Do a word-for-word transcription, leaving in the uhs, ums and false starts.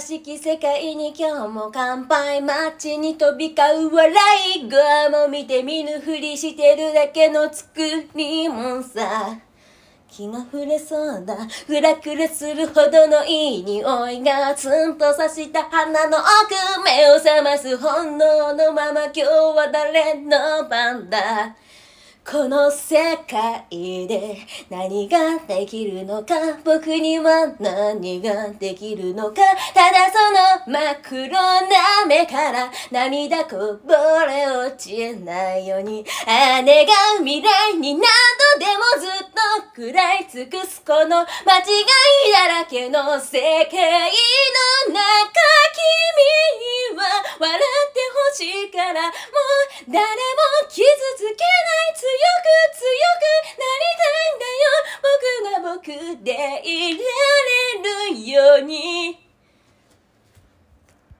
しき世界に今日も乾杯。街に飛び交う笑い声も見て見ぬふりしてるだけの作りもんさ。気が触れそうだふらふらするほどのいい匂いがツンと刺した鼻の奥、目を覚ます本能のまま今日は誰の番だ。この世界で何ができるのか、僕には何ができるのか、ただその真っ黒な目から涙こぼれ落ちないように、あ願う未来に何度でもずっと食らい尽くすこの間違いだらけの世界の中、君は笑ってほしいからもう誰も傷つけない強く強くなりたいんだよ、僕が僕でいられるように。